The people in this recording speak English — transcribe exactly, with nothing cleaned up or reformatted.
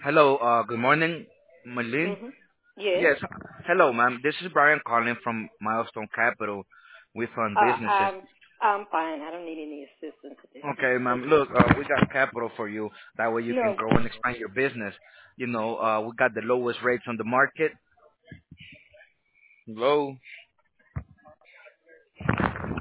Hello, uh, good morning, Malin. Mm-hmm. Yes. Yes, hello, ma'am. This is Brian calling from Milestone Capital. We fund Uh, businesses. I'm I'm fine. I don't need any assistance at this Okay, time. Thank ma'am. you. Look, uh, we got capital for you. That way you can No. grow and expand your business. You know, uh, we got the lowest rates on the market. Low.